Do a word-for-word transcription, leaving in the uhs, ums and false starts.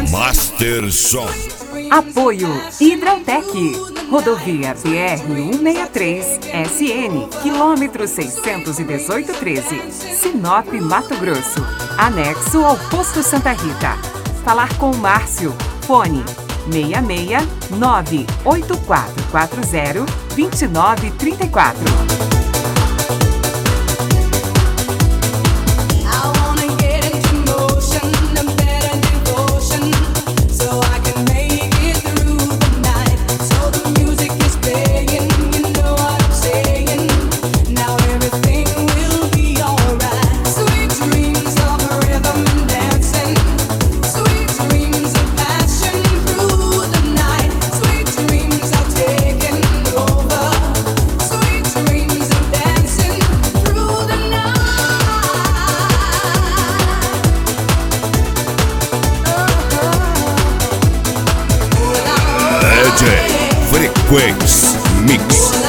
Master Som. Apoio Hidrotec, rodovia B R cento e sessenta e três, S N, quilômetro seiscentos e dezoito treze, Sinop, Mato Grosso, anexo ao Posto Santa Rita. Falar com o Márcio, fone seis seis nove oito quatro quatro zero dois nove três quatro. Frequência Mix.